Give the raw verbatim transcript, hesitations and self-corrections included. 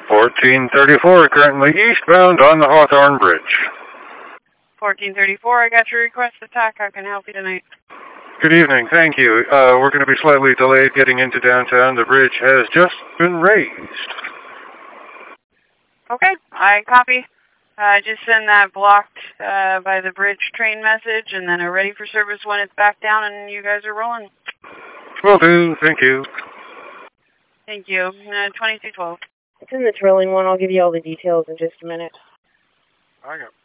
fourteen thirty-four, currently eastbound on the Hawthorne Bridge. fourteen thirty-four, I got your request to talk. How can I help you tonight? Good evening, thank you. Uh, we're going to be slightly delayed getting into downtown. The bridge has just been raised. Okay, I copy. Uh, just send that blocked uh, by the bridge train message, and then are ready for service when it's back down and you guys are rolling. Will do, thank you. Thank you. Uh, twenty-two twelve. It's in the trailing one. I'll give you all the details in just a minute. I got